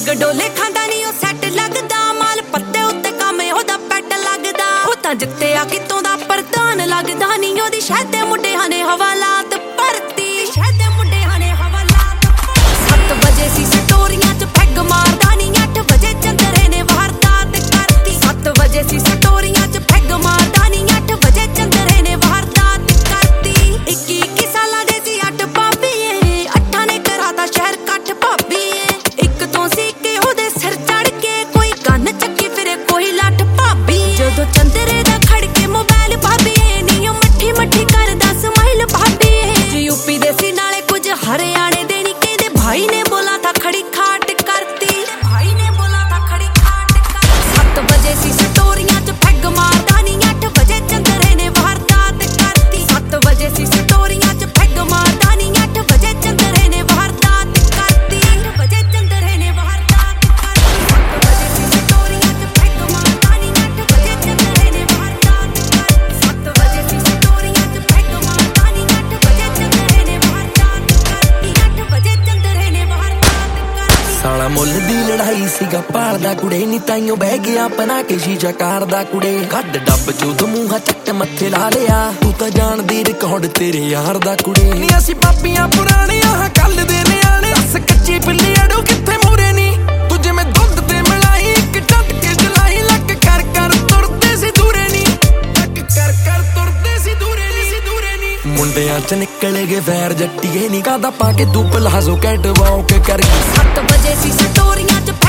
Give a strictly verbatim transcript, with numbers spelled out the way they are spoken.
ਪੱਗ ਡੋਲੇ ਖਾਂਦਾ ਨੀ ਉਹ ਸੈੱਟ ਲੱਗਦਾ ਮਾਲ ਪੱਤੇ ਉੱਤੇ ਕਾਮੇ ਉਹਦਾ ਪੈਟ ਲੱਗਦਾ ਉਹ ਤਾਂ ਜਿੱਤੇ ਆ ਕਿਤੋਂ ਦਾ ਪ੍ਰਧਾਨ ਲੱਗਦਾ ਨੀ ਉਹਦੀ ਸ਼ਹਿਰ ਦੇ ਮੁੰਡਿਆਂ ਨੇ ਹਵਾਲਾਤ ਭਰਤੀ ਸ਼ਹਿਰ ਦੇ ਮੁੰਡਿਆਂ ਨੇ ਹਵਾਲਾਤ ਸੱਤ ਵਜੇ ਸੀ ਸਟੋਰੀਆਂ ਚ ਪੈਗ ਮਾਰਦਾ ਨੀ ਅੱਠ ਵਜੇ ਚੰਦਰੇ ਨੇ ਵਾਰਦਾਤ ਕਰਤੀ ਸੱਤ ਵਜੇ ਸੀ ਸਟੋਰੀਆਂ ਚ ਪੈਗ ਮਾਰਦਾ ਨੀ ਅੱਠ ਵਜੇ ਚੰਦਰੇ ਨੇ ਵਾਰਦਾਤ ਕਰਤੀ ਇੱਕੀ ਇੱਕੀ ਸਾਲਾਂ ਦੇ ਸੀ ਅੱਠ ਭਾਬੀ ਏ ਅੱਠਾਂ ਨੇ ਕਰਾਤਾ ਸ਼ਹਿਰ ਕੱਟ ਭਾਬੀ ਏ ਇੱਕ ਤੋਂ ਸੀ ਕਿ ਉਹਦੇ ਸਿਰ ਚੜ ਕੇ ਕੋਈ ਕੰਨ ਚੱਕੀ ਫਿਰੇ ਕੋਈ ਲੱਠ ਭਾਬੀ ਜਦੋਂ ਚੰਦਰੇ ਦਾ ਖੜ ਕੇ ਮੋਬਾਈਲ ਭਾਬੀ ਏ ਨੀ ਉਹ ਮੱਠੀ ਮੱਠੀ ਕਰਦਾ ਸਮਾਈਲ ਭਾਬੀ ਏ ਯੂਪੀ ਦੇ ਸੀ ਨਾਲੇ ਕੁਝ ਹਰਿਆਣੇ ਦੇ ਨੀ ਕਹਿੰਦੇ ਭਾਈ ਨੇ ਬੋਲਾ ਤਾਂ ਖੜੀ ਖਾਟ ਕਰਤੀ ਭਾਈ ਨੇ ਬੋਲਾ ਤਾਂ ਖੜੀ ਖਾਟ ਕਰਤੀ ਸੱਤ ਵਜੇ ਸੀ ਸਟੋਰੀਆਂ ਚ ਪੈਗ ਮਾਰਦਾ ਨੀ ਅੱਠ ਵਜੇ ਚੰਦਰੇ ਨੇ ਵਾਰਦਾਤ ਕਰਤੀ ਸੱਤ ਵਜੇ ਸੀ ਸਟੋਰੀਆਂ ਚ ਪੈਗ ਮਾਰਦਾ ਨੀ ਅੱਠ ਵਜੇ ਚੰਦਰੇ ਨੇ ਵਾਰਦਾਤ ਕਰਤੀ ਅੱਠ ਵਜੇ ਚੰਦਰੇ ਨੇ ਵਾਰਦਾਤ ਕਰਤੀ ਸੱਤ ਵਜੇ ਸੀ ਸਟੋਰੀਆਂ ਚ ਪੈਗ ਮਾਰਦਾ ਨੀ ਅੱਠ ਵਜੇ ਚੰਦਰੇ ਨੇ ਵਾਰਦਾਤ ਕਰਤੀ ਸੱਤ ਵਜੇ ਸੀ ਸਟੋਰੀਆਂ ਚ ਪੈਗ ਮਾਰਦਾ ਨੀ ਅੱਠ ਵਜੇ ਚੰਦਰੇ ਨੇ ਵਾਰਦਾਤ ਕਰਤੀ ਅੱਠ ਵਜੇ ਚੰਦਰੇ ਨੇ ਵਾਰਦਾਤ ਕਰਤੀ ਸਾਲਾ ਮੁੱਲ ਦੀ ਲੜਾਈ ਸੀਗਾ ਭਾਲਦਾ ਕੁੜੇ ਨੀ ਤਾਈਓ ਬਹਿ ਗਿਆ ਆਪਣਾ ਕੇ ਸ਼ੀਸ਼ਾ ਕਾਰਦਾ ਕੁੜੇ ਕੱਢ ਡੱਬ ਚੋਂ ਦਮੂਹਾ ਚੱਟ ਮੱਥੇ ਲਾ ਲਿਆ ਤੂੰ ਤਾਂ ਜਾਣਦੀ ਰਿਕਾਰਡ ਤੇਰੇ ਯਾਰ ਦਾ ਕੁੜੇ ਨੀ ਅਸੀਂ ਪਾਪੀਆਂ ਪੁਰਾਣੀਆਂ ਹਾਂ ਕੱਲ ਦੇ ਨਿਆਣੇ ਦੱਸ ਕੱਚੀ ਪਿੱਲੀ ਅੜੋ ਕਿੱਥੇ ਮੂਰੇ ਨੀ ਤੂੰ ਜਿਵੇਂ ਦੁੱਧ ਤੇ ਮਲਾਈ ਇੱਕ ਟੱਟ ਕੇ ਜਲਾਈ ਲੱਕ ਕਰ ਕਰ ਤੁਰਦੇ ਸੀ ਦੂਰੇ ਨੀ ਲੱਕ ਕਰ ਕਰ ਤੁਰਦੇ ਸੀ ਦੂਰੇ ਨੀ ਸੀ ਦੂਰੇ ਨੀ ਮੁੰਡਿਆਂ ਚ ਨਿਕਲ ਗਏ ਵੈਰ ਜੱਟੀਏ ਨੀ ਕਾਦਾ ਪਾ ਕੇ ਤੂੰ ਪਲਾਜ਼ੋ ਕੈਟ ਵਾਕ ਕਰ ਸੱਤ ਵਜੇ ਸੀ ਸਟੋਰੀਆਂ ਚ